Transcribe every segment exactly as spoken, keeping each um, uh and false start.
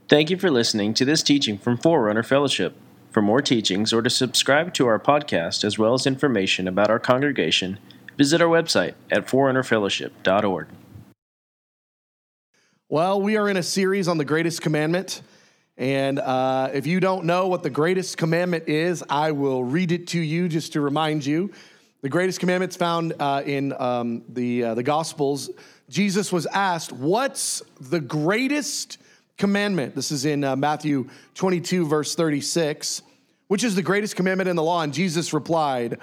Thank you for listening to this teaching from Forerunner Fellowship. For more teachings or to subscribe to our podcast as well as information about our congregation, visit our website at forerunner fellowship dot org. Well, we are in a series on the greatest commandment, and uh, if you don't know what the greatest commandment is, I will read it to you just to remind you. The greatest commandment is found uh, in um, the, uh, the Gospels. Jesus was asked, what's the greatest commandment? This is in uh, Matthew twenty-two, verse thirty-six. Which is the greatest commandment in the law? And Jesus replied,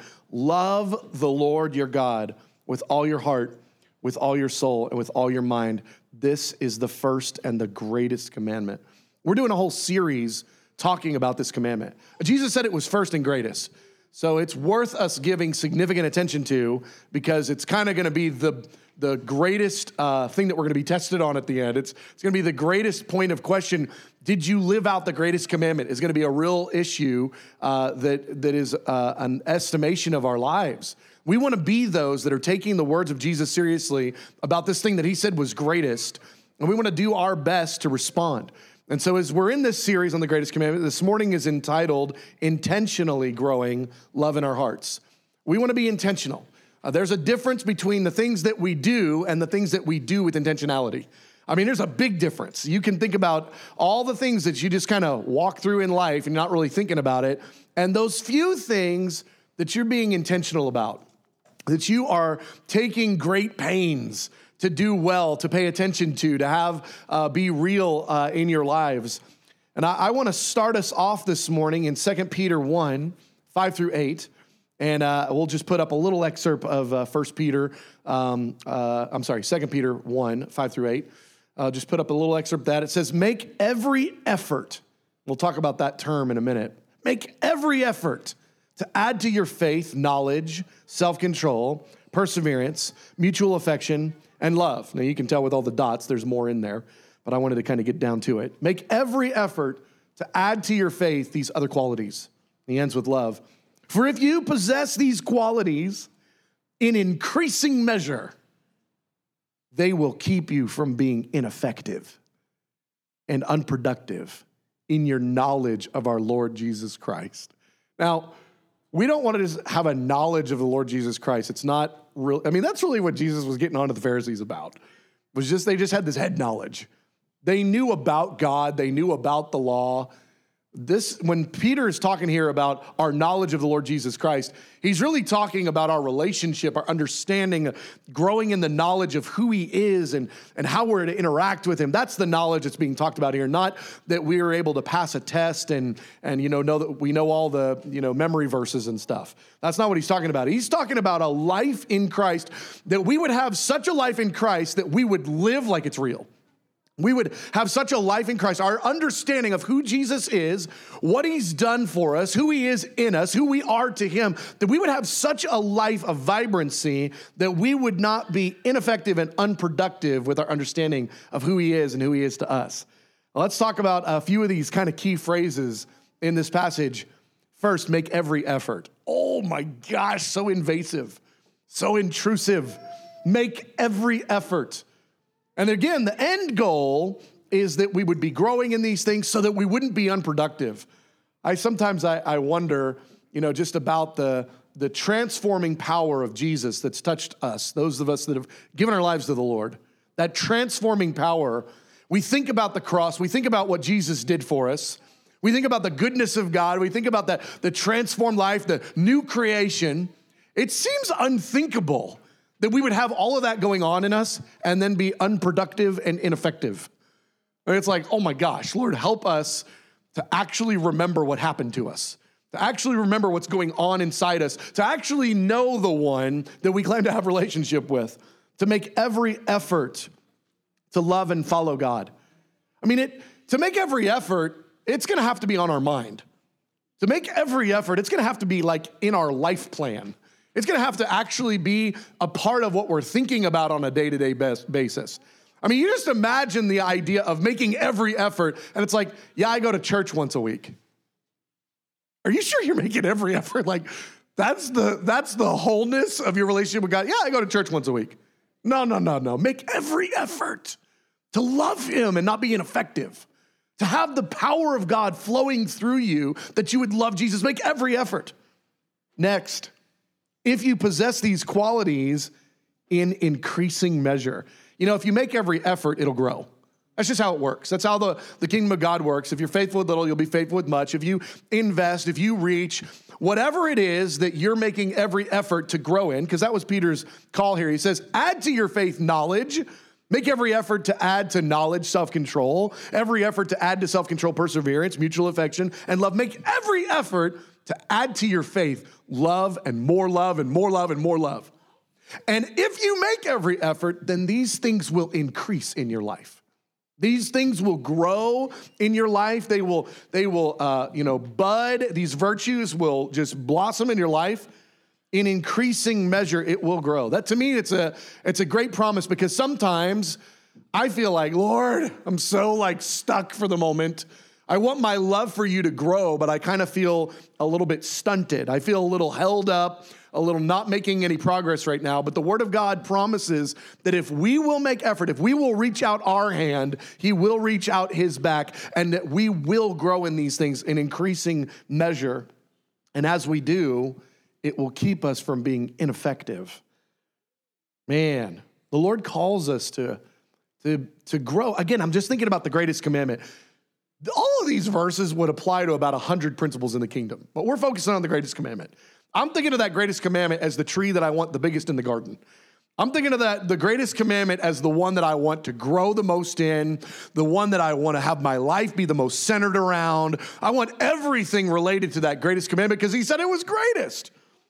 love the Lord your God with all your heart, with all your soul, and with all your mind. This is the first and the greatest commandment. We're doing a whole series talking about this commandment. Jesus said it was first and greatest. So it's worth us giving significant attention to because it's kind of going to be the, the greatest uh, thing that we're going to be tested on at the end. It's, it's going to be the greatest point of question. Did you live out the greatest commandment? It's going to be a real issue uh, that, that is uh, an estimation of our lives. We want to be those that are taking the words of Jesus seriously about this thing that he said was greatest, and we want to do our best to respond. And so as we're in this series on the greatest commandment, this morning is entitled Intentionally Growing Love in Our Hearts. We want to be intentional. Uh, there's a difference between the things that we do and the things that we do with intentionality. I mean, there's a big difference. You can think about all the things that you just kind of walk through in life and you're not really thinking about it, and those few things that you're being intentional about, that you are taking great pains to do well, to pay attention to, to have uh, be real uh, in your lives. And I, I want to start us off this morning in Second Peter one, five through eight. And uh, we'll just put up a little excerpt of uh, First Peter, um, uh, I'm sorry, Second Peter one, five through eight. I'll just put up a little excerpt of that. It says, make every effort. We'll talk about that term in a minute. Make every effort to add to your faith knowledge, self-control, perseverance, mutual affection, and love. Now, you can tell with all the dots, there's more in there, but I wanted to kind of get down to it. Make every effort to add to your faith these other qualities. He ends with love. For if you possess these qualities in increasing measure, they will keep you from being ineffective and unproductive in your knowledge of our Lord Jesus Christ. Now, we don't want to just have a knowledge of the Lord Jesus Christ. It's not real. I mean, that's really what Jesus was getting on to the Pharisees about. Was just they just had this head knowledge. They knew about God. They knew about the law. This, when Peter is talking here about our knowledge of the Lord Jesus Christ, he's really talking about our relationship, our understanding, growing in the knowledge of who he is and, and how we're to interact with him. That's the knowledge that's being talked about here, not that we are able to pass a test and, and you know, know that we know all the, you know, memory verses and stuff. That's not what he's talking about. He's talking about a life in Christ, that we would have such a life in Christ that we would live like it's real. We would have such a life in Christ, our understanding of who Jesus is, what he's done for us, who he is in us, who we are to him, that we would have such a life of vibrancy that we would not be ineffective and unproductive with our understanding of who he is and who he is to us. Well, let's talk about a few of these kind of key phrases in this passage. First, make every effort. Oh my gosh, so invasive, so intrusive. Make every effort. And again, the end goal is that we would be growing in these things so that we wouldn't be unproductive. I sometimes I, I wonder, you know, just about the, the transforming power of Jesus that's touched us, those of us that have given our lives to the Lord. That transforming power, we think about the cross, we think about what Jesus did for us, we think about the goodness of God, we think about the, the transformed life, the new creation. It seems unthinkable that we would have all of that going on in us and then be unproductive and ineffective. And it's like, oh my gosh, Lord, help us to actually remember what happened to us, to actually remember what's going on inside us, to actually know the one that we claim to have a relationship with, to make every effort to love and follow God. I mean, it to make every effort, it's gonna have to be on our mind. To make every effort, it's gonna have to be like in our life plan. It's going to have to actually be a part of what we're thinking about on a day-to-day basis. I mean, you just imagine the idea of making every effort, and it's like, yeah, I go to church once a week. Are you sure you're making every effort? Like, that's the that's the wholeness of your relationship with God. Yeah, I go to church once a week. No, no, no, no. Make every effort to love him and not be ineffective. to have the power of God flowing through you, that you would love Jesus. Make every effort. Next, if you possess these qualities in increasing measure. You know, if you make every effort, it'll grow. That's just how it works. That's how the, the kingdom of God works. If you're faithful with little, you'll be faithful with much. If you invest, if you reach, whatever it is that you're making every effort to grow in, because that was Peter's call here. He says, add to your faith knowledge. Make every effort to add to knowledge self-control. Every effort to add to self-control perseverance, mutual affection, and love. Make every effort to add to your faith love and more love and more love and more love. And if you make every effort, then these things will increase in your life. These things will grow in your life. They will, they will, uh, you know, bud. These virtues will just blossom in your life. In increasing measure, it will grow. That to me, it's a, it's a great promise, because sometimes I feel like, Lord, I'm so like stuck for the moment. I want my love for you to grow, but I kind of feel a little bit stunted. I feel a little held up, a little not making any progress right now. But the Word of God promises that if we will make effort, if we will reach out our hand, He will reach out His back, and that we will grow in these things in increasing measure. And as we do, it will keep us from being ineffective. Man, the Lord calls us to, to, to grow. Again, I'm just thinking about the greatest commandment. All of these verses would apply to about one hundred principles in the kingdom, but we're focusing on the greatest commandment. I'm thinking of that greatest commandment as the tree that I want the biggest in the garden. I'm thinking of that, the greatest commandment, as the one that I want to grow the most in, the one that I want to have my life be the most centered around. I want everything related to that greatest commandment because He said it was greatest.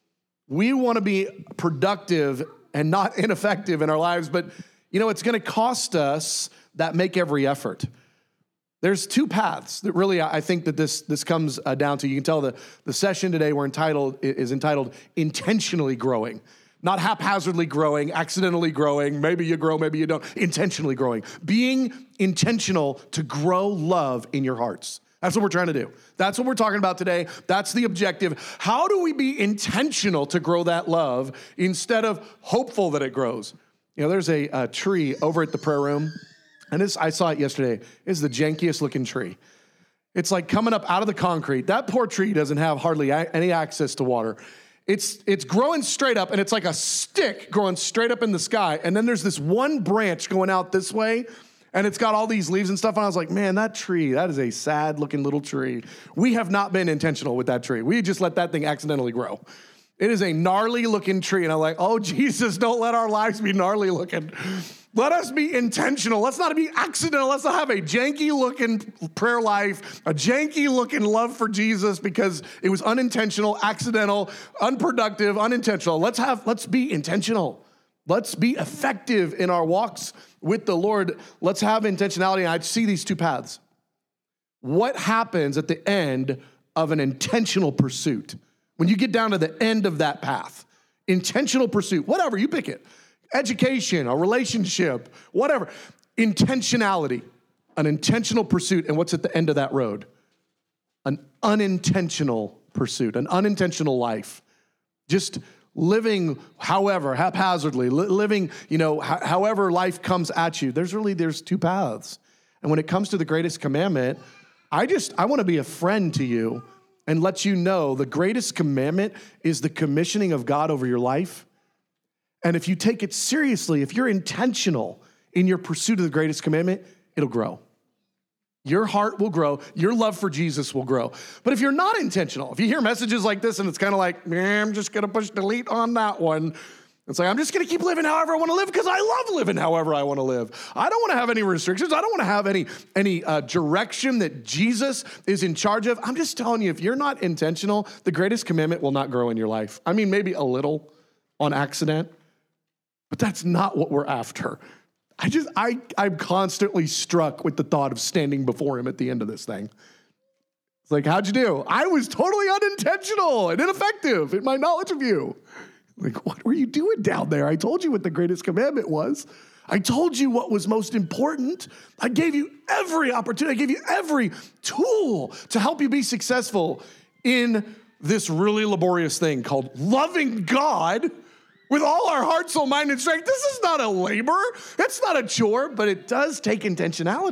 We want to be productive and not ineffective in our lives, but you know, it's going to cost us that make every effort. There's two paths that really I think that this, this comes uh, down to. You can tell the, the session today we're entitled is entitled Intentionally Growing. Not haphazardly growing, accidentally growing, maybe you grow, maybe you don't, intentionally growing. Being intentional to grow love in your hearts. That's what we're trying to do. That's what we're talking about today. That's the objective. How do we be intentional to grow that love instead of hopeful that it grows? You know, there's a, a tree over at the prayer room. And this, I saw it yesterday. It's the jankiest looking tree. It's like coming up out of the concrete. That poor tree doesn't have hardly a- any access to water. It's it's growing straight up, and it's like a stick growing straight up in the sky. And then there's this one branch going out this way, and it's got all these leaves and stuff. And I was like, man, that tree, that is a sad looking little tree. We have not been intentional with that tree. We just let that thing accidentally grow. It is a gnarly looking tree. And I'm like, oh, Jesus, don't let our lives be gnarly looking. Let us be intentional. Let's not be accidental. Let's not have a janky looking prayer life, a janky looking love for Jesus because it was unintentional, accidental, unproductive, unintentional. Let's have, let's be intentional. Let's be effective in our walks with the Lord. Let's have intentionality. And I see these two paths. What happens at the end of an intentional pursuit? When you get down to the end of that path, intentional pursuit, whatever, you pick it. Education, a relationship, whatever. Intentionality, an intentional pursuit. And what's at the end of that road? An unintentional pursuit, an unintentional life. Just living however, haphazardly, li- living, you know, h- however life comes at you. There's really, there's two paths. And when it comes to the greatest commandment, I just, I want to be a friend to you and let you know the greatest commandment is the commissioning of God over your life. And if you take it seriously, if you're intentional in your pursuit of the greatest commandment, it'll grow. Your heart will grow. Your love for Jesus will grow. But if you're not intentional, if you hear messages like this and it's kind of like, man, I'm just going to push delete on that one. It's like, I'm just going to keep living however I want to live because I love living however I want to live. I don't want to have any restrictions. I don't want to have any, any uh, direction that Jesus is in charge of. I'm just telling you, if you're not intentional, the greatest commandment will not grow in your life. I mean, maybe a little on accident. But that's not what we're after. I just, I, I'm constantly struck with the thought of standing before Him at the end of this thing. It's like, how'd you do? I was totally unintentional and ineffective in my knowledge of you. Like, what were you doing down there? I told you what the greatest commandment was. I told you what was most important. I gave you every opportunity. I gave you every tool to help you be successful in this really laborious thing called loving God with all our heart, soul, mind, and strength. This is not a labor. It's not a chore, but it does take intentionality.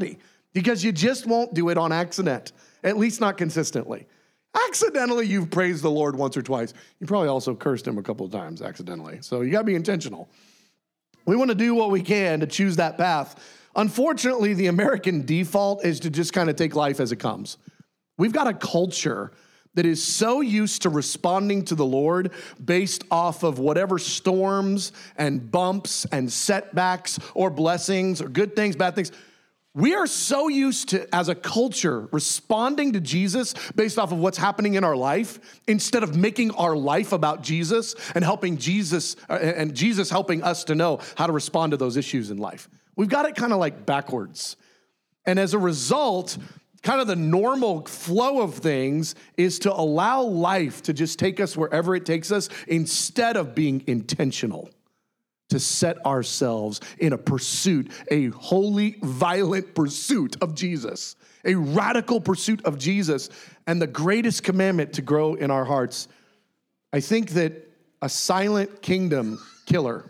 because you just won't do it on accident, at least not consistently. Accidentally, you've praised the Lord once or twice. You probably also cursed him a couple of times accidentally. So you got to be intentional. We want to do what we can to choose that path. Unfortunately, the American default is to just kind of take life as it comes. We've got a culture that is so used to responding to the Lord based off of whatever storms and bumps and setbacks or blessings or good things, bad things. We are so used to, as a culture, responding to Jesus based off of what's happening in our life instead of making our life about Jesus and helping Jesus, uh, and Jesus helping us to know how to respond to those issues in life. We've got it kind of like backwards. And as a result, kind of the normal flow of things is to allow life to just take us wherever it takes us instead of being intentional to set ourselves in a pursuit, a holy, violent pursuit of Jesus, a radical pursuit of Jesus, and the greatest commandment to grow in our hearts. I think that a silent kingdom killer,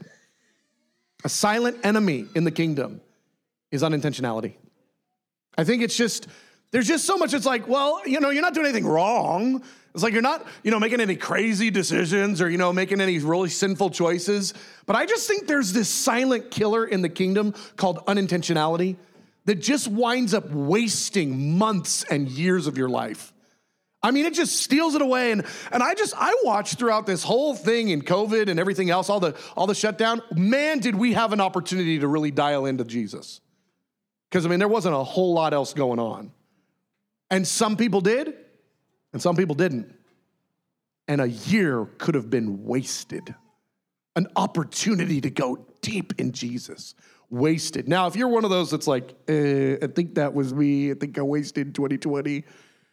a silent enemy in the kingdom is unintentionality. I think it's just, there's just so much, it's like, well, you know, you're not doing anything wrong. It's like you're not, you know, making any crazy decisions or, you know, making any really sinful choices. But I just think there's this silent killer in the kingdom called unintentionality that just winds up wasting months and years of your life. I mean, it just steals it away. And, and I just, I watched throughout this whole thing in COVID and everything else, all the, all the shutdown. Man, did we have an opportunity to really dial into Jesus. Because, I mean, there wasn't a whole lot else going on. And some people did, and some people didn't. And a year could have been wasted. An opportunity to go deep in Jesus. Wasted. Now, if you're one of those that's like, eh, I think that was me. I think I wasted twenty twenty.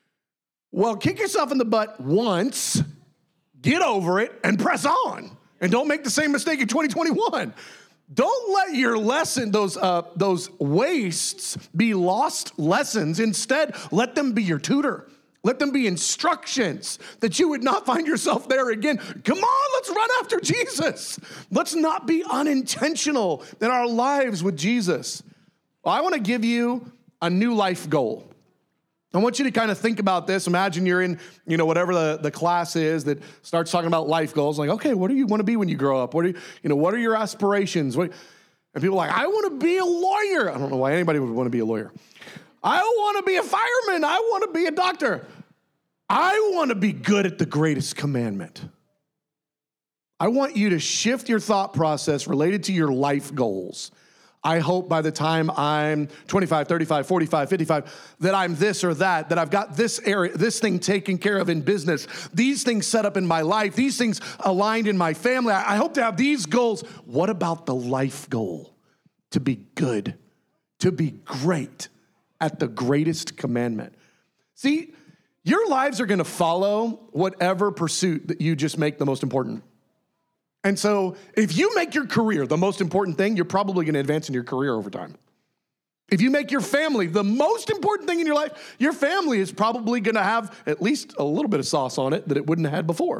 Well, kick yourself in the butt once, get over it, and press on. And don't make the same mistake in twenty twenty-one. Don't let your lesson, those uh, those wastes, be lost lessons. Instead, let them be your tutor. Let them be instructions that you would not find yourself there again. Come on, let's run after Jesus. Let's not be unintentional in our lives with Jesus. Well, I want to give you a new life goal. I want you to kind of think about this. Imagine you're in, you know, whatever the, the class is that starts talking about life goals. Like, okay, what do you want to be when you grow up? What are you, you know, what are your aspirations? What, and people are like, I want to be a lawyer. I don't know why anybody would want to be a lawyer. I want to be a fireman. I want to be a doctor. I want to be good at the greatest commandment. I want you to shift your thought process related to your life goals. I hope by the time I'm twenty-five, thirty-five, forty-five, fifty-five, that I'm this or that, that I've got this area, this thing taken care of in business, these things set up in my life, these things aligned in my family. I hope to have these goals. What about the life goal? To be good, to be great at the greatest commandment. See, your lives are going to follow whatever pursuit that you just make the most important. And so if you make your career the most important thing, you're probably going to advance in your career over time. If you make your family the most important thing in your life, your family is probably going to have at least a little bit of sauce on it that it wouldn't have had before.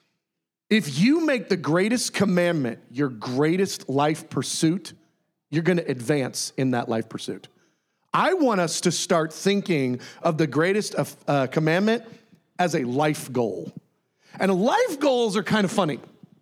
If you make the greatest commandment your greatest life pursuit, you're going to advance in that life pursuit. I want us to start thinking of the greatest uh, commandment as a life goal. And life goals are kind of funny.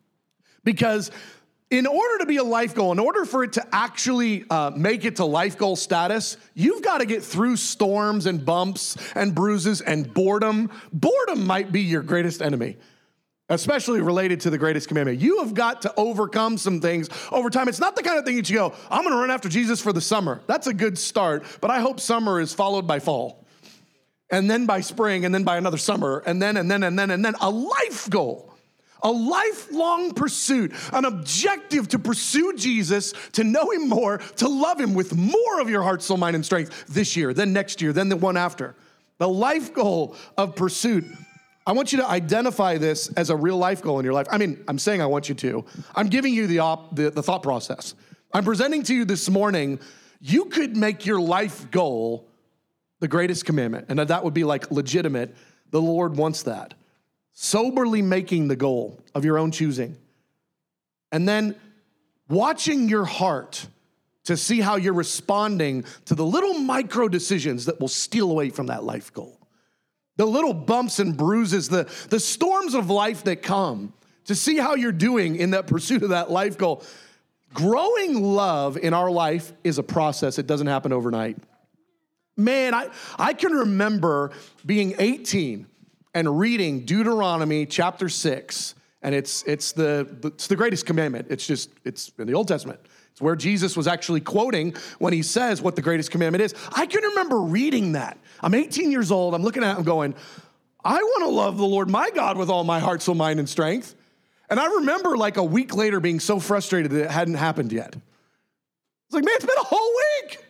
Because in order to be a life goal, in order for it to actually uh, make it to life goal status, you've got to get through storms and bumps and bruises and boredom. Boredom might be your greatest enemy, especially related to the greatest commandment. You have got to overcome some things over time. It's not the kind of thing that you go, I'm going to run after Jesus for the summer. That's a good start, but I hope summer is followed by fall, and then by spring, and then by another summer, and then, and then, and then, and then a life goal. A lifelong pursuit, an objective to pursue Jesus, to know him more, to love him with more of your heart, soul, mind, and strength this year, then next year, then the one after. The life goal of pursuit. I want you to identify this as a real life goal in your life. I mean, I'm saying I want you to. I'm giving you the, op, the, the thought process. I'm presenting to you this morning, you could make your life goal the greatest commandment, and that would be like legitimate. The Lord wants that. Soberly making the goal of your own choosing. And then watching your heart to see how you're responding to the little micro decisions that will steal away from that life goal. The little bumps and bruises, the, the storms of life that come, to see how you're doing in that pursuit of that life goal. Growing love in our life is a process. It doesn't happen overnight. Man, I, I can remember being eighteen and reading Deuteronomy chapter six, and it's it's the it's the greatest commandment. It's just, it's in the Old Testament. It's where Jesus was actually quoting when he says what the greatest commandment is. I can remember reading that. I'm eighteen years old. I'm looking at it and going, I want to love the Lord my God with all my heart, soul, mind, and strength. And I remember like a week later being so frustrated that it hadn't happened yet. It's like, man, it's been a whole week.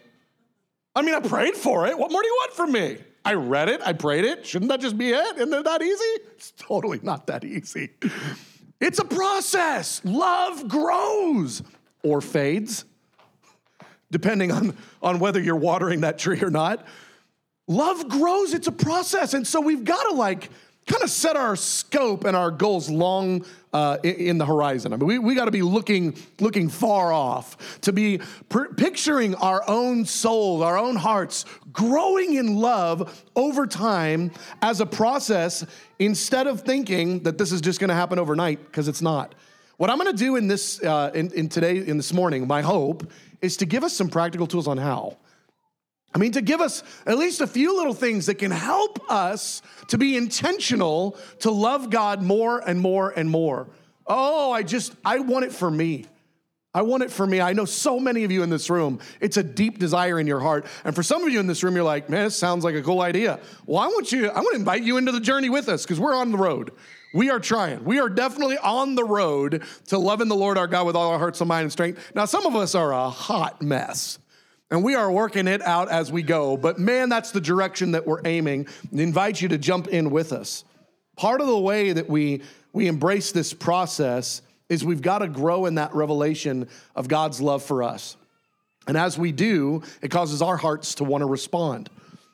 I mean, I prayed for it. What more do you want from me? I read it. I prayed it. Shouldn't that just be it? Isn't it that easy? It's totally not that easy. It's a process. Love grows or fades, depending on, on whether you're watering that tree or not. Love grows. It's a process. And so we've got to like kind of set our scope and our goals long uh, in, in the horizon. I mean, we, we got to be looking, looking far off, to be per- picturing our own souls, our own hearts growing in love over time as a process, instead of thinking that this is just going to happen overnight, because it's not. What I'm going to do in this, uh, in, in today, in this morning, my hope is to give us some practical tools on how. I mean, to give us at least a few little things that can help us to be intentional to love God more and more and more. Oh, I just, I want it for me. I want it for me. I know so many of you in this room, it's a deep desire in your heart. And for some of you in this room, you're like, man, this sounds like a cool idea. Well, I want you, I want to invite you into the journey with us, because we're on the road. We are trying. We are definitely on the road to loving the Lord our God with all our heart, soul, mind, and strength. Now, some of us are a hot mess, and we are working it out as we go. But man, that's the direction that we're aiming. I invite you to jump in with us. Part of the way that we, we embrace this process is we've got to grow in that revelation of God's love for us. And as we do, it causes our hearts to want to respond.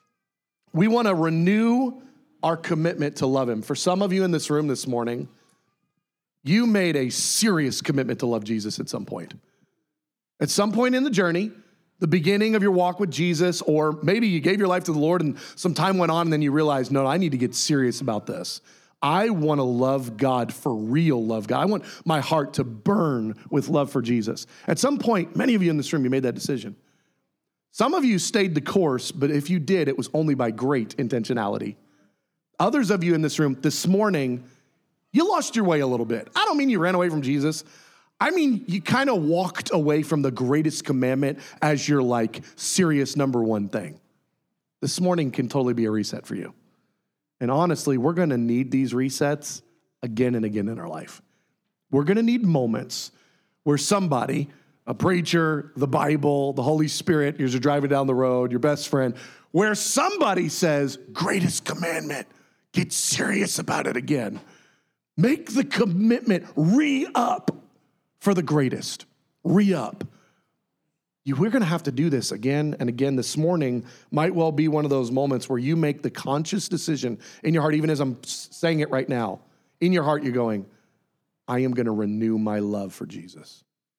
We want to renew our commitment to love him. For some of you in this room this morning, you made a serious commitment to love Jesus at some point. At some point in the journey, the beginning of your walk with Jesus, or maybe you gave your life to the Lord and some time went on and then you realized, no, I need to get serious about this. I want to love God for real love God. I want my heart to burn with love for Jesus. At some point, many of you in this room, you made that decision. Some of you stayed the course, but if you did, it was only by great intentionality. Others of you in this room this morning, you lost your way a little bit. I don't mean you ran away from Jesus. I mean, you kind of walked away from the greatest commandment as your like serious number one thing. This morning can totally be a reset for you. And honestly, we're going to need these resets again and again in our life. We're going to need moments where somebody, a preacher, the Bible, the Holy Spirit, you're driving down the road, your best friend, where somebody says, greatest commandment, get serious about it again. Make the commitment, re-up for the greatest, re-up. You, we're going to have to do this again and again. This morning might well be one of those moments where you make the conscious decision in your heart, even as I'm saying it right now. In your heart, you're going, I am going to renew my love for Jesus.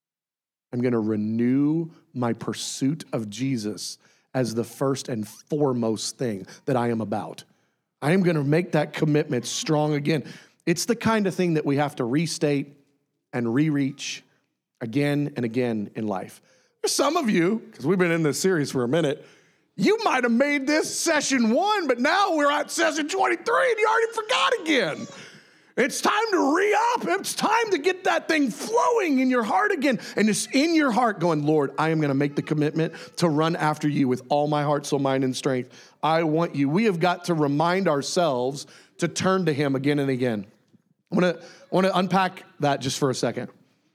I'm going to renew my pursuit of Jesus as the first and foremost thing that I am about. I am going to make that commitment strong again. It's the kind of thing that we have to restate and re-reach again and again in life. Some of you, because we've been in this series for a minute, you might have made this session one, but now we're at session twenty-three and you already forgot again. It's time to re-up. It's time to get that thing flowing in your heart again. And it's in your heart going, Lord, I am going to make the commitment to run after you with all my heart, soul, mind, and strength. I want you. We have got to remind ourselves to turn to him again and again. I want to, I want to unpack that just for a second.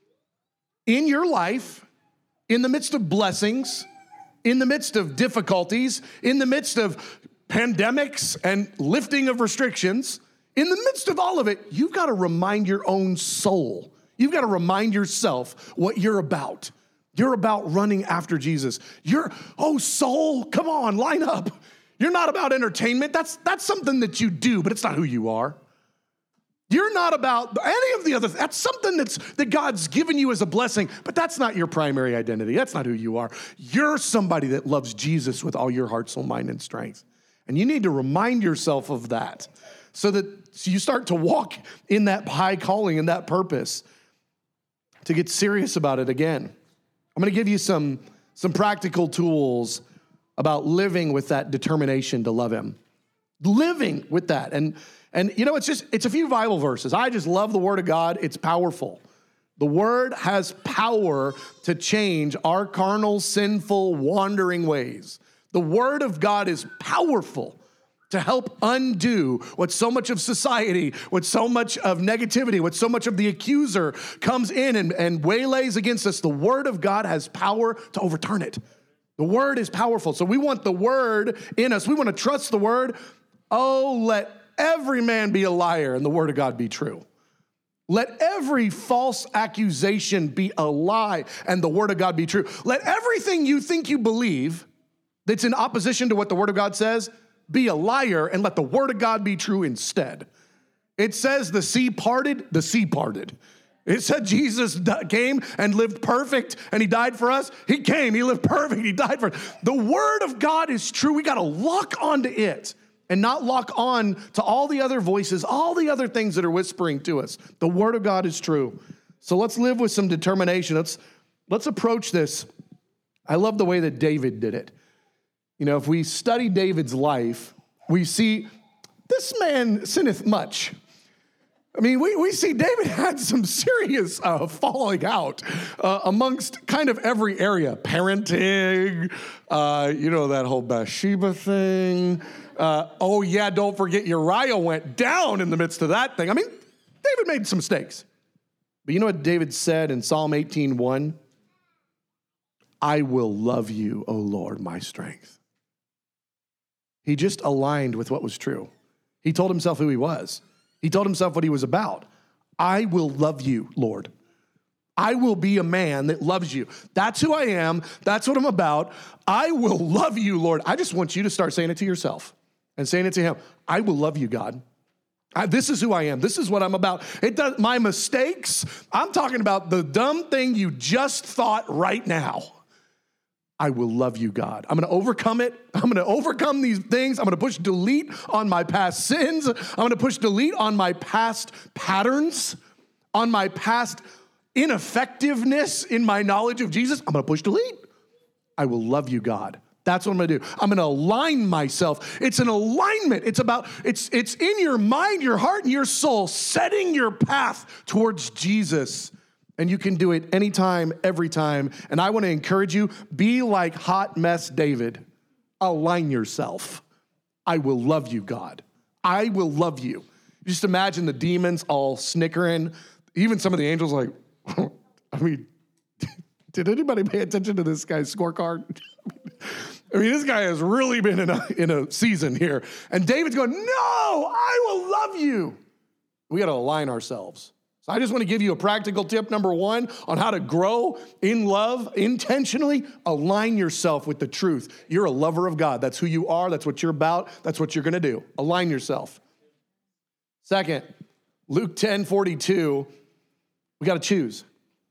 In your life, in the midst of blessings, in the midst of difficulties, in the midst of pandemics and lifting of restrictions, in the midst of all of it, you've got to remind your own soul. You've got to remind yourself what you're about. You're about running after Jesus. You're, oh, soul, come on, line up. You're not about entertainment. That's, that's something that you do, but it's not who you are. You're not about any of the other, that's something that's, that God's given you as a blessing, but that's not your primary identity. That's not who you are. You're somebody that loves Jesus with all your heart, soul, mind, and strength. And you need to remind yourself of that so that so you start to walk in that high calling and that purpose to get serious about it again. I'm going to give you some, some practical tools about living with that determination to love him. Living with that. And And you know, it's just, it's a few Bible verses. I just love the word of God. It's powerful. The word has power to change our carnal, sinful, wandering ways. The word of God is powerful to help undo what so much of society, what so much of negativity, what so much of the accuser comes in and, and waylays against us. The word of God has power to overturn it. The word is powerful. So we want the word in us. We want to trust the word. Oh, let every man be a liar and the word of God be true. Let every false accusation be a lie and the word of God be true. Let everything you think you believe that's in opposition to what the word of God says be a liar and let the word of God be true instead. It says the sea parted, the sea parted. It said Jesus came and lived perfect and he died for us. He came, he lived perfect, he died for us. The word of God is true. We got to lock onto it and not lock on to all the other voices, all the other things that are whispering to us. The word of God is true. So let's live with some determination. Let's, let's approach this. I love the way that David did it. You know, if we study David's life, we see this man sinneth much. I mean, we, we see David had some serious uh, falling out uh, amongst kind of every area. Parenting, uh, you know, that whole Bathsheba thing. Uh, oh, yeah, don't forget Uriah went down in the midst of that thing. I mean, David made some mistakes. But you know what David said in Psalm eighteen one? I will love you, O Lord, my strength. He just aligned with what was true. He told himself who he was. He told himself what he was about. I will love you, Lord. I will be a man that loves you. That's who I am. That's what I'm about. I will love you, Lord. I just want you to start saying it to yourself and saying it to him. I will love you, God. I, this is who I am. This is what I'm about. It does, my mistakes, I'm talking about the dumb thing you just thought right now. I will love you, God. I'm going to overcome it. I'm going to overcome these things. I'm going to push delete on my past sins. I'm going to push delete on my past patterns, on my past ineffectiveness in my knowledge of Jesus. I'm going to push delete. I will love you, God. That's what I'm going to do. I'm going to align myself. It's an alignment. It's about, it's, it's in your mind, your heart, and your soul, setting your path towards Jesus. And you can do it anytime, every time. And I want to encourage you, be like hot mess David. Align yourself. I will love you, God. I will love you. Just imagine the demons all snickering. Even some of the angels like, I mean, did anybody pay attention to this guy's scorecard? I mean, this guy has really been in a, in a season here. And David's going, no, I will love you. We got to align ourselves. So I just want to give you a practical tip, number one, on how to grow in love intentionally. Align yourself with the truth. You're a lover of God. That's who you are. That's what you're about. That's what you're going to do. Align yourself. Second, Luke ten forty-two, we got to choose.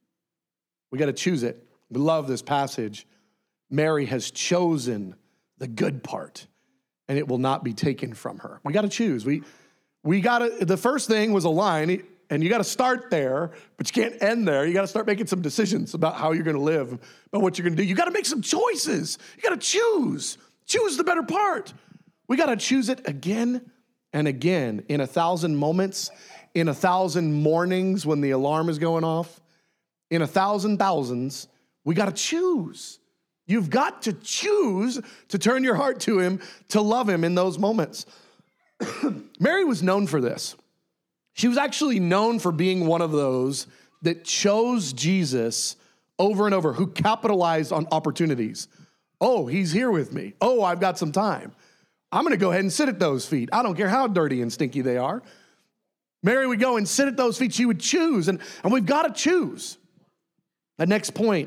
We got to choose it. We love this passage. Mary has chosen the good part, and it will not be taken from her. We got to choose. We, we got to, the first thing was align. And you got to start there, but you can't end there. You got to start making some decisions about how you're going to live, about what you're going to do. You got to make some choices. You got to choose. Choose the better part. We got to choose it again and again in a thousand moments, in a thousand mornings when the alarm is going off, in a thousand thousands. We got to choose. You've got to choose to turn your heart to him, to love him in those moments. Mary was known for this. She was actually known for being one of those that chose Jesus over and over, who capitalized on opportunities. Oh, he's here with me. Oh, I've got some time. I'm going to go ahead and sit at those feet. I don't care how dirty and stinky they are. Mary would go and sit at those feet. She would choose, and, and we've got to choose. The next point,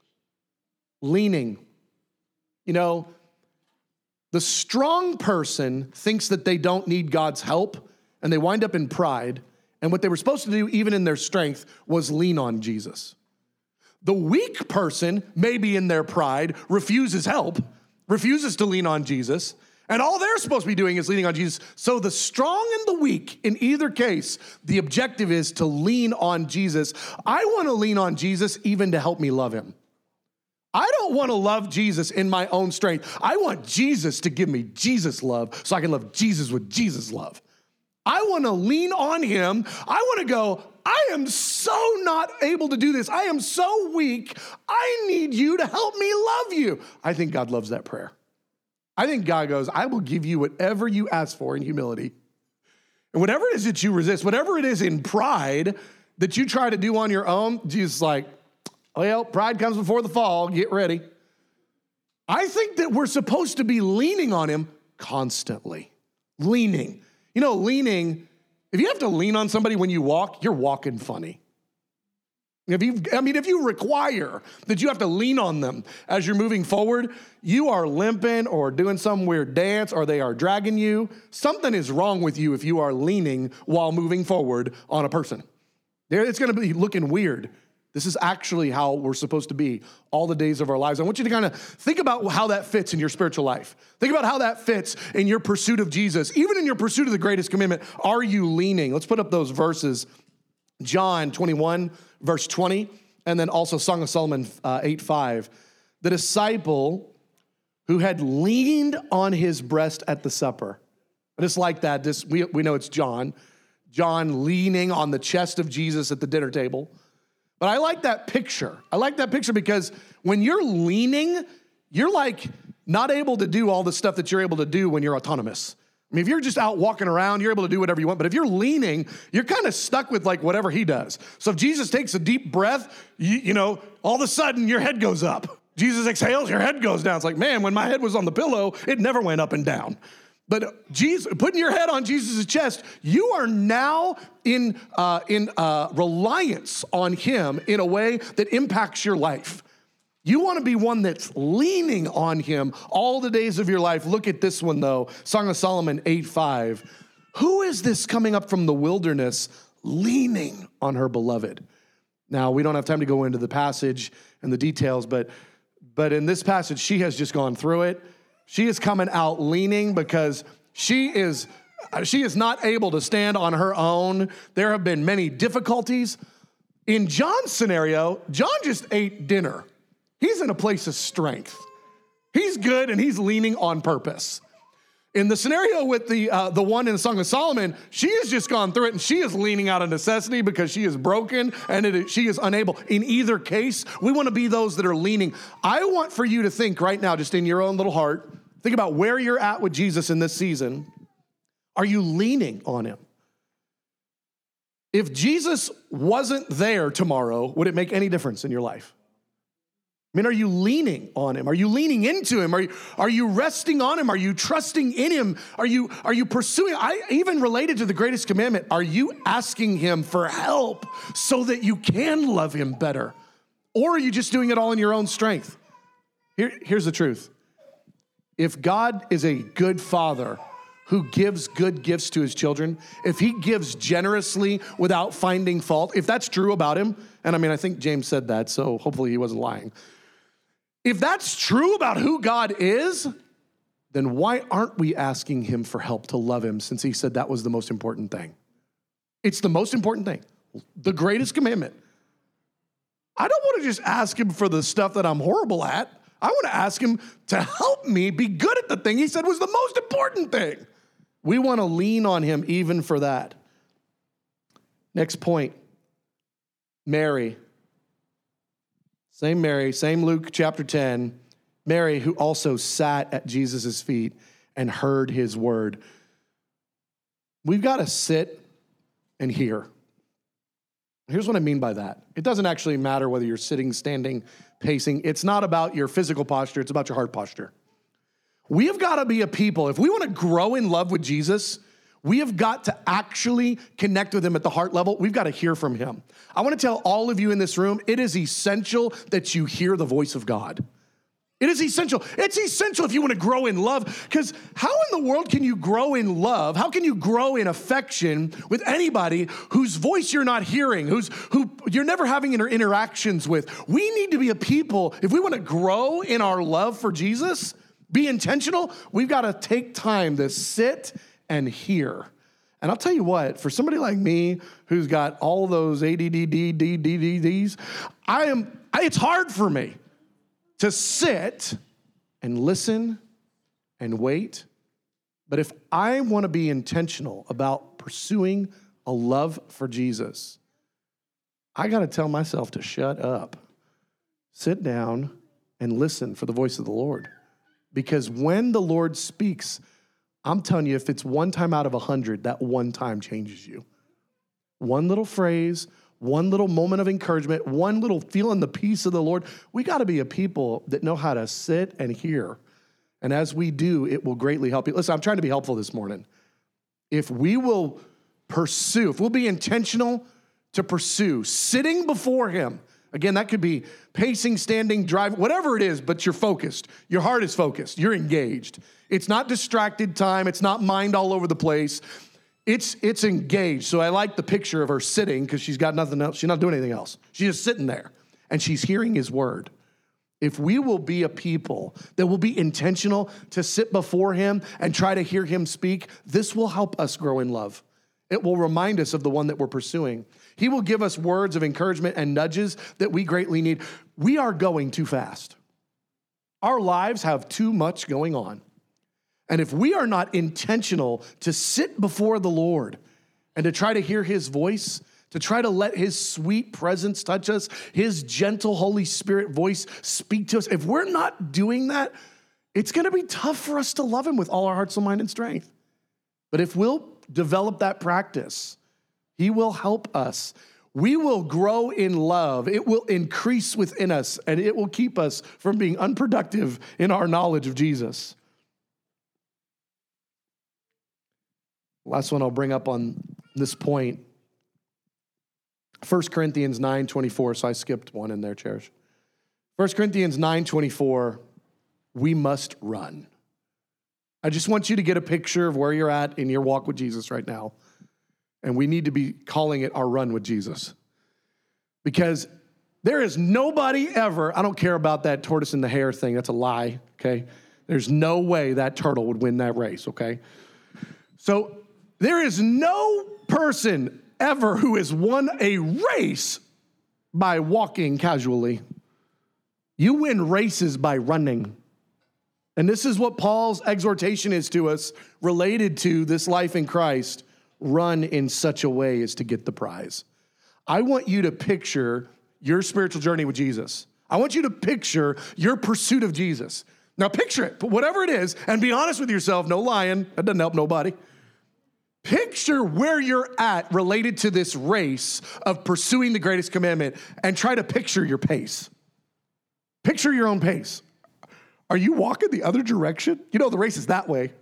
leaning. You know, the strong person thinks that they don't need God's help, and they wind up in pride, And what they were supposed to do, even in their strength, was lean on Jesus. The weak person, maybe in their pride, refuses help, refuses to lean on Jesus, and all they're supposed to be doing is leaning on Jesus. So the strong and the weak, in either case, the objective is to lean on Jesus. I want to lean on Jesus even to help me love him. I don't want to love Jesus in my own strength. I want Jesus to give me Jesus love so I can love Jesus with Jesus love. I want to lean on him. I want to go, I am so not able to do this. I am so weak. I need you to help me love you. I think God loves that prayer. I think God goes, I will give you whatever you ask for in humility. And whatever it is that you resist, whatever it is in pride that you try to do on your own, Jesus is like, well, pride comes before the fall. Get ready. I think that we're supposed to be leaning on him constantly. Leaning. You know, leaning, if you have to lean on somebody when you walk, you're walking funny. If you, I mean, if you require that you have to lean on them as you're moving forward, you are limping or doing some weird dance or they are dragging you. Something is wrong with you if you are leaning while moving forward on a person. It's going to be looking weird. This is actually how we're supposed to be all the days of our lives. I want you to kind of think about how that fits in your spiritual life. Think about how that fits in your pursuit of Jesus. Even in your pursuit of the greatest commandment, are you leaning? Let's put up those verses. John twenty-one, verse twenty, and then also Song of Solomon uh, eight five. The disciple who had leaned on his breast at the supper. And it's like that. This, we, we know it's John. John leaning on the chest of Jesus at the dinner table. But I like that picture. I like that picture because when you're leaning, you're like not able to do all the stuff that you're able to do when you're autonomous. I mean, if you're just out walking around, you're able to do whatever you want. But if you're leaning, you're kind of stuck with like whatever he does. So if Jesus takes a deep breath, you, you know, all of a sudden your head goes up. Jesus exhales, your head goes down. It's like, man, when my head was on the pillow, it never went up and down. But Jesus, putting your head on Jesus' chest, you are now in, uh, in uh, reliance on him in a way that impacts your life. You want to be one that's leaning on him all the days of your life. Look at this one, though. Song of Solomon eight five. Who is this coming up from the wilderness, leaning on her beloved? Now, we don't have time to go into the passage and the details, but, but in this passage, she has just gone through it. She is coming out leaning because she is, she is not able to stand on her own. There have been many difficulties. In John's scenario, John just ate dinner. He's in a place of strength. He's good and he's leaning on purpose. In the scenario with the uh, the one in the Song of Solomon, she has just gone through it and she is leaning out of necessity because she is broken and it is, she is unable. In either case, we want to be those that are leaning. I want for you to think right now, just in your own little heart, think about where you're at with Jesus in this season. Are you leaning on him? If Jesus wasn't there tomorrow, would it make any difference in your life? I mean, are you leaning on him? Are you leaning into him? Are you, are you resting on him? Are you trusting in him? Are you, are you pursuing? I even related to the greatest commandment. Are you asking him for help so that you can love him better? Or are you just doing it all in your own strength? Here, here's the truth. If God is a good father who gives good gifts to his children, if he gives generously without finding fault, if that's true about him, and I mean, I think James said that, so hopefully he wasn't lying. If that's true about who God is, then why aren't we asking him for help to love him since he said that was the most important thing? It's the most important thing, the greatest commandment. I don't want to just ask him for the stuff that I'm horrible at. I want to ask him to help me be good at the thing he said was the most important thing. We want to lean on him even for that. Next point, Mary. Same Mary, same Luke chapter ten. Mary, who also sat at Jesus' feet and heard his word. We've got to sit and hear. Here's what I mean by that. It doesn't actually matter whether you're sitting, standing, pacing. It's not about your physical posture. It's about your heart posture. We have got to be a people. If we want to grow in love with Jesus, we have got to actually connect with him at the heart level. We've got to hear from him. I want to tell all of you in this room, it is essential that you hear the voice of God. It is essential. It's essential if you want to grow in love, because how in the world can you grow in love? How can you grow in affection with anybody whose voice you're not hearing, who's who you're never having inter- interactions with? We need to be a people, if we want to grow in our love for Jesus, be intentional, we've got to take time to sit and hear. And I'll tell you what, for somebody like me who's got all those A D D D D D D Ds, I am, it's hard for me to sit and listen and wait. But if I want to be intentional about pursuing a love for Jesus, I got to tell myself to shut up, sit down, and listen for the voice of the Lord. Because when the Lord speaks, I'm telling you, if it's one time out of a hundred, that one time changes you. One little phrase, one little moment of encouragement, one little feeling the peace of the Lord. We got to be a people that know how to sit and hear. And as we do, it will greatly help you. Listen, I'm trying to be helpful this morning. If we will pursue, if we'll be intentional to pursue, sitting before him, again, that could be pacing, standing, driving, whatever it is, but you're focused. Your heart is focused. You're engaged. It's not distracted time. It's not mind all over the place. It's it's engaged. So I like the picture of her sitting because she's got nothing else. She's not doing anything else. She's just sitting there and she's hearing his word. If we will be a people that will be intentional to sit before him and try to hear him speak, this will help us grow in love. It will remind us of the one that we're pursuing. He will give us words of encouragement and nudges that we greatly need. We are going too fast. Our lives have too much going on. And if we are not intentional to sit before the Lord and to try to hear his voice, to try to let his sweet presence touch us, his gentle Holy Spirit voice speak to us, if we're not doing that, it's going to be tough for us to love him with all our heart, soul, mind, and strength. But if we'll develop that practice, he will help us. We will grow in love. It will increase within us, and it will keep us from being unproductive in our knowledge of Jesus. Last one I'll bring up on this point, First Corinthians nine twenty-four, so I skipped one in there, Cherish. First Corinthians nine twenty-four, we must run. I just want you to get a picture of where you're at in your walk with Jesus right now. And we need to be calling it our run with Jesus. Because there is nobody ever, I don't care about that tortoise and the hare thing, that's a lie, okay? There's no way that turtle would win that race, okay? So there is no person ever who has won a race by walking casually. You win races by running. And this is what Paul's exhortation is to us related to this life in Christ. Run in such a way as to get the prize. I want you to picture your spiritual journey with Jesus. I want you to picture your pursuit of Jesus. Now picture it, whatever it is, and be honest with yourself, no lying, that doesn't help nobody. Picture where you're at related to this race of pursuing the greatest commandment and try to picture your pace. Picture your own pace. Are you walking the other direction? You know, the race is that way.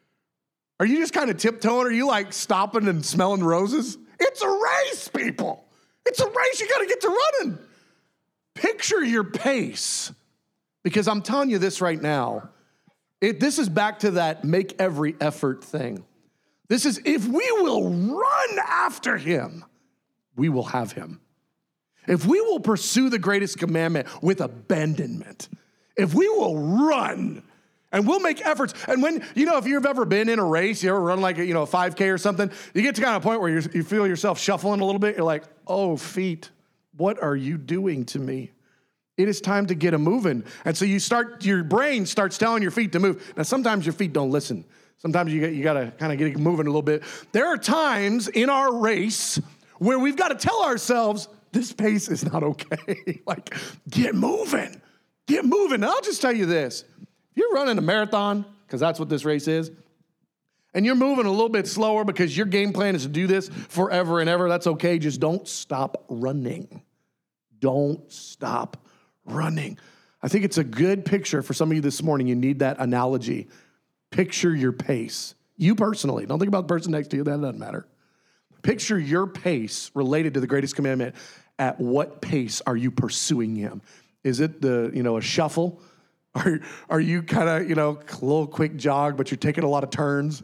Are you just kind of tiptoeing? Are you like stopping and smelling roses? It's a race, people. It's a race. You got to get to running. Picture your pace. Because I'm telling you this right now. It, this is back to that make every effort thing. This is if we will run after him, we will have him. If we will pursue the greatest commandment with abandonment, if we will run and we'll make efforts. And when, you know, if you've ever been in a race, you ever run like a, you know, a five K or something, you get to kind of a point where you're, you feel yourself shuffling a little bit. You're like, oh, feet, what are you doing to me? It is time to get a moving. And so you start, your brain starts telling your feet to move. Now, sometimes your feet don't listen. Sometimes you, you got to kind of get moving a little bit. There are times in our race where we've got to tell ourselves, this pace is not okay. Like, get moving, get moving. And I'll just tell you this. If you're running a marathon, because that's what this race is, and you're moving a little bit slower because your game plan is to do this forever and ever, that's okay. Just don't stop running. Don't stop running. I think it's a good picture for some of you this morning. You need that analogy. Picture your pace. You personally. Don't think about the person next to you. That doesn't matter. Picture your pace related to the greatest commandment. At what pace are you pursuing him? Is it the, you know, a shuffle? Are, are you kind of, you know, a little quick jog, but you're taking a lot of turns?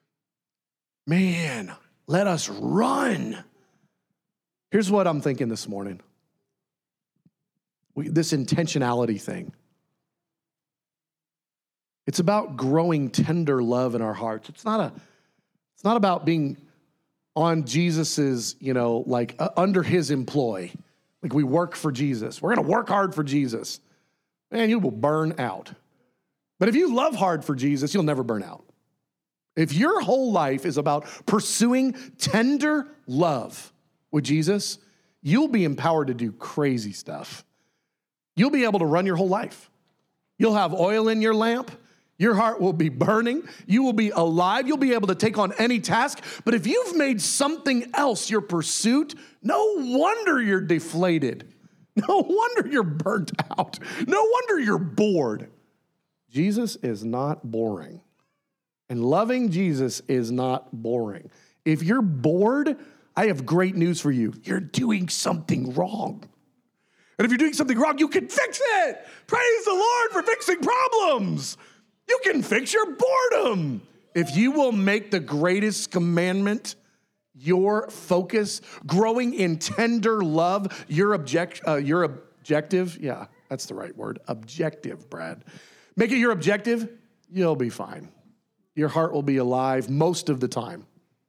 Man, let us run. Here's what I'm thinking this morning. We, this intentionality thing. It's about growing tender love in our hearts. It's not a, it's not about being on Jesus's, you know, like uh, under his employ. Like we work for Jesus. We're going to work hard for Jesus. Man, you will burn out. But if you love hard for Jesus, you'll never burn out. If your whole life is about pursuing tender love with Jesus, you'll be empowered to do crazy stuff. You'll be able to run your whole life. You'll have oil in your lamp. Your heart will be burning. You will be alive. You'll be able to take on any task. But if you've made something else your pursuit, no wonder you're deflated. No wonder you're burnt out. No wonder you're bored. Jesus is not boring. And loving Jesus is not boring. If you're bored, I have great news for you. You're doing something wrong. And if you're doing something wrong, you can fix it. Praise the Lord for fixing problems. You can fix your boredom. If you will make the greatest commandment your focus, growing in tender love, your object, uh, your objective, yeah, that's the right word, objective, Brad. Make it your objective, you'll be fine. Your heart will be alive most of the time.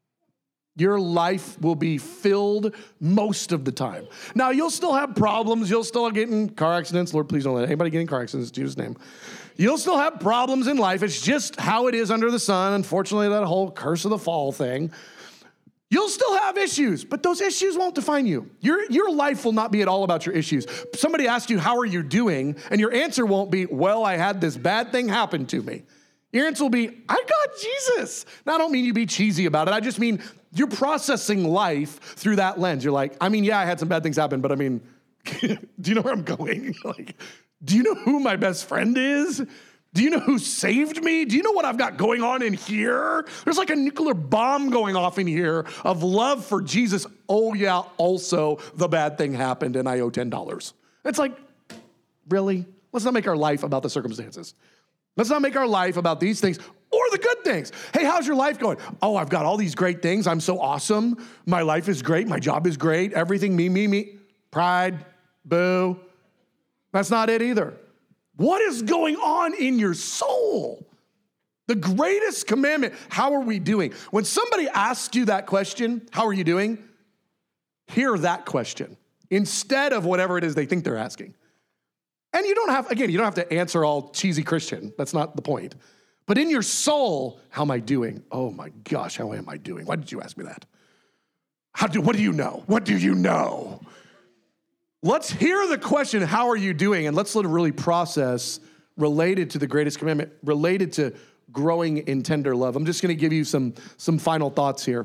Your life will be filled most of the time. Now, you'll still have problems. You'll still get in car accidents. Lord, please don't let anybody get in car accidents in Jesus' name. You'll still have problems in life. It's just how it is under the sun. Unfortunately, that whole curse of the fall thing. You'll still have issues, but those issues won't define you. Your, your life will not be at all about your issues. Somebody asks you, how are you doing? And your answer won't be, well, I had this bad thing happen to me. Your answer will be, I got Jesus. Now, I don't mean you be cheesy about it. I just mean you're processing life through that lens. You're like, I mean, yeah, I had some bad things happen, but I mean, do you know where I'm going? Like, do you know who my best friend is? Do you know who saved me? Do you know what I've got going on in here? There's like a nuclear bomb going off in here of love for Jesus. Oh, yeah, also the bad thing happened and I owe ten dollars. It's like, really? Let's not make our life about the circumstances. Let's not make our life about these things or the good things. Hey, how's your life going? Oh, I've got all these great things. I'm so awesome. My life is great. My job is great. Everything, me, me, me. Pride, boo. That's not it either. What is going on in your soul? The greatest commandment, how are we doing? When somebody asks you that question, how are you doing? Hear that question instead of whatever it is they think they're asking. And you don't have, again, you don't have to answer all cheesy Christian. That's not the point. But in your soul, how am I doing? Oh my gosh, how am I doing? Why did you ask me that? How do, what do you know? What do you know? Let's hear the question, how are you doing? And let's let it really process related to the greatest commandment, related to growing in tender love. I'm just going to give you some, some final thoughts here.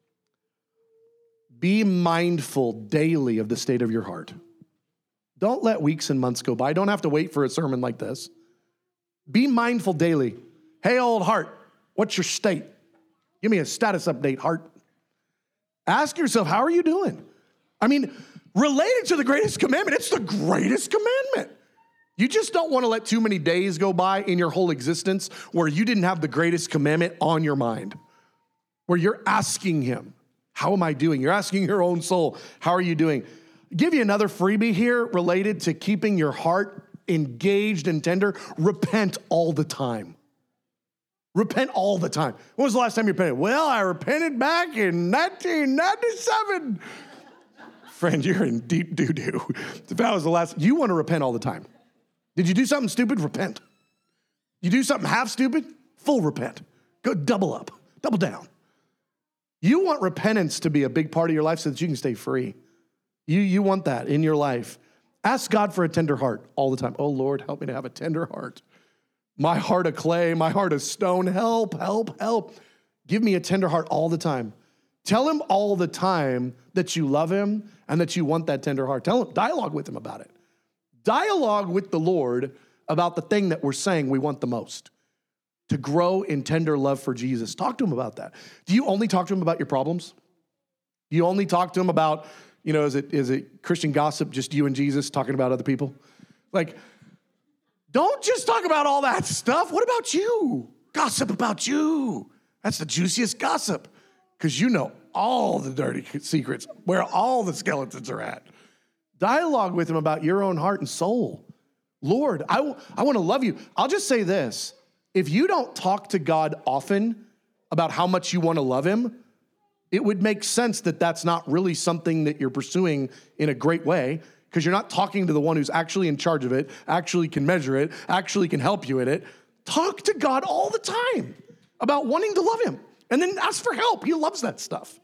Be mindful daily of the state of your heart. Don't let weeks and months go by. Don't have to wait for a sermon like this. Be mindful daily. Hey, old heart, what's your state? Give me a status update, heart. Ask yourself, how are you doing? I mean, related to the greatest commandment, it's the greatest commandment. You just don't want to let too many days go by in your whole existence where you didn't have the greatest commandment on your mind, where you're asking him, how am I doing? You're asking your own soul, how are you doing? Give you another freebie here related to keeping your heart engaged and tender. Repent all the time. Repent all the time. When was the last time you repented? Well, I repented back in nineteen ninety-seven. Friend, you're in deep doo-doo. If that was the last, you want to repent all the time. Did you do something stupid? Repent. You do something half stupid? Full repent. Go double up, double down. You want repentance to be a big part of your life so that you can stay free. You, you want that in your life. Ask God for a tender heart all the time. Oh, Lord, help me to have a tender heart. My heart of clay, my heart of stone, help, help, help. Give me a tender heart all the time. Tell him all the time that you love him and that you want that tender heart. Tell him, dialogue with him about it. Dialogue with the Lord about the thing that we're saying we want the most. To grow in tender love for Jesus. Talk to him about that. Do you only talk to him about your problems? Do you only talk to him about, you know, is it is it Christian gossip, just you and Jesus talking about other people? Like, Don't just talk about all that stuff. What about you? Gossip about you. That's the juiciest gossip because you know all the dirty secrets, where all the skeletons are at. Dialogue with him about your own heart and soul. Lord, I, w- I want to love you. I'll just say this. If you don't talk to God often about how much you want to love him, it would make sense that that's not really something that you're pursuing in a great way, because you're not talking to the one who's actually in charge of it, actually can measure it, actually can help you in it. Talk to God all the time about wanting to love him, and then ask for help. He loves that stuff.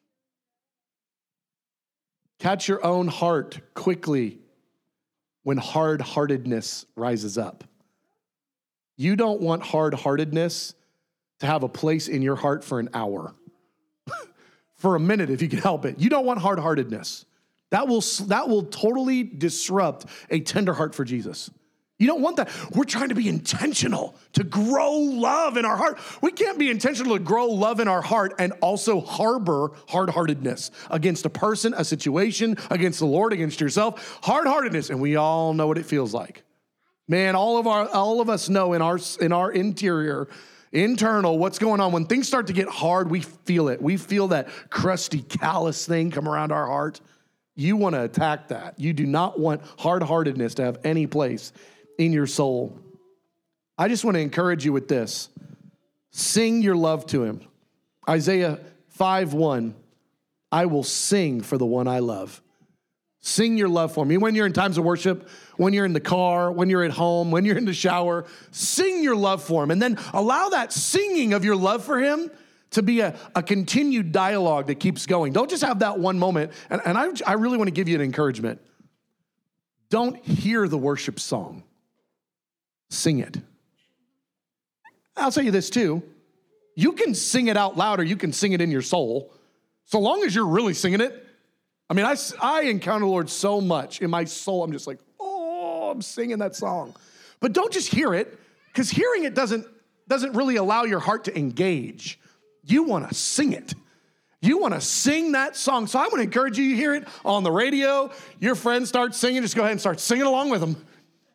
Catch your own heart quickly when hard-heartedness rises up. You don't want hard-heartedness to have a place in your heart for an hour. For a minute, if you can help it. You don't want hard-heartedness. That will, that will totally disrupt a tender heart for Jesus. You don't want that. We're trying to be intentional to grow love in our heart. We can't be intentional to grow love in our heart and also harbor hard-heartedness against a person, a situation, against the Lord, against yourself. Hard-heartedness, and we all know what it feels like. Man, all of our, all of us know in our, in our interior, internal, what's going on. When things start to get hard, we feel it. We feel that crusty, callous thing come around our heart. You want to attack that. You do not want hard-heartedness to have any place in your soul. I just want to encourage you with this. Sing your love to him. Isaiah five one, I will sing for the one I love. Sing your love for me. When you're in times of worship, when you're in the car, when you're at home, when you're in the shower, sing your love for him. And then allow that singing of your love for him to be a, a continued dialogue that keeps going. Don't just have that one moment. And, and I, I really want to give you an encouragement. Don't hear the worship song. Sing it. I'll tell you this too. You can sing it out loud or you can sing it in your soul. So long as you're really singing it. I mean, I, I encounter the Lord so much in my soul. I'm just like, oh, I'm singing that song. But don't just hear it, because hearing it doesn't, doesn't really allow your heart to engage. You want to sing it. You want to sing that song. So I want to encourage you, you hear it on the radio, your friends start singing, just go ahead and start singing along with them.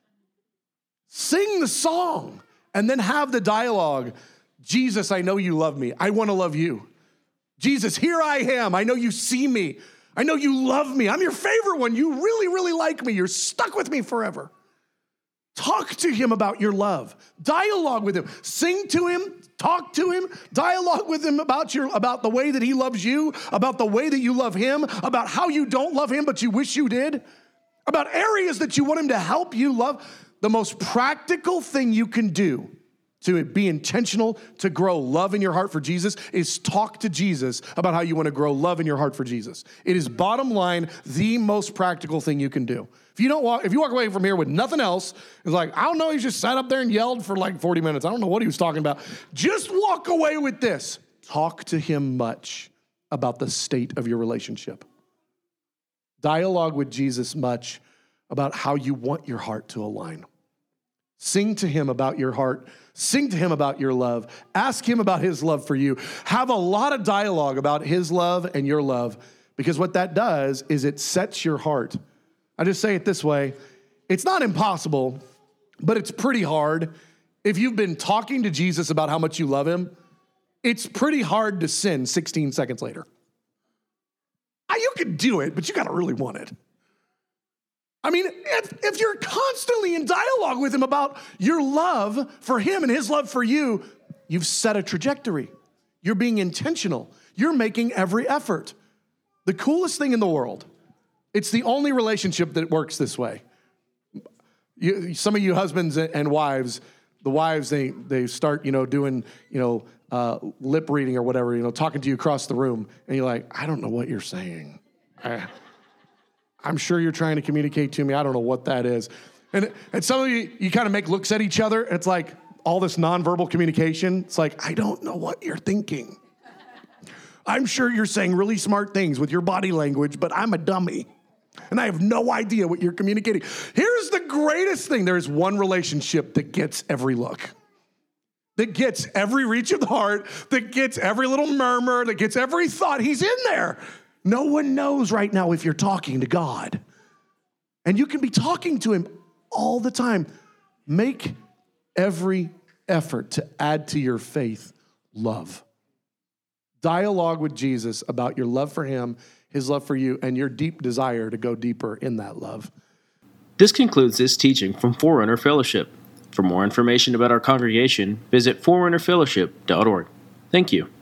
Sing the song and then have the dialogue. Jesus, I know you love me. I want to love you. Jesus, here I am. I know you see me. I know you love me. I'm your favorite one. You really, really like me. You're stuck with me forever. Talk to him about your love. Dialogue with him. Sing to him. Talk to him. Dialogue with him about your about the way that he loves you, about the way that you love him, about how you don't love him but you wish you did, about areas that you want him to help you love. The most practical thing you can do to be intentional to grow love in your heart for Jesus is talk to Jesus about how you want to grow love in your heart for Jesus. It is bottom line the most practical thing you can do. If you don't walk, if you walk away from here with nothing else, it's like, I don't know, he just sat up there and yelled for like forty minutes. I don't know what he was talking about. Just walk away with this. Talk to him much about the state of your relationship. Dialogue with Jesus much about how you want your heart to align. Sing to him about your heart. Sing to him about your love. Ask him about his love for you. Have a lot of dialogue about his love and your love, because what that does is it sets your heart. I just say it this way. It's not impossible, but it's pretty hard. If you've been talking to Jesus about how much you love him, it's pretty hard to sin sixteen seconds later. You can do it, but you got to really want it. I mean, if, if you're constantly in dialogue with him about your love for him and his love for you, you've set a trajectory. You're being intentional. You're making every effort. The coolest thing in the world, it's the only relationship that works this way. You, some of you husbands and wives, the wives, they they start, you know, doing, you know, uh, lip reading or whatever, you know, talking to you across the room, and you're like, I don't know what you're saying. I, I'm sure you're trying to communicate to me. I don't know what that is. And, and some of you, you kind of make looks at each other. And it's like all this nonverbal communication. It's like, I don't know what you're thinking. I'm sure you're saying really smart things with your body language, but I'm a dummy. And I have no idea what you're communicating. Here's the greatest thing. There is one relationship that gets every look, that gets every reach of the heart, that gets every little murmur, that gets every thought. He's in there. No one knows right now if you're talking to God. And you can be talking to him all the time. make every effort to add to your faith love. Dialogue with Jesus about your love for him, his love for you, and your deep desire to go deeper in that love. This concludes this teaching from Forerunner Fellowship. For more information about our congregation, visit forerunner fellowship dot org. Thank you.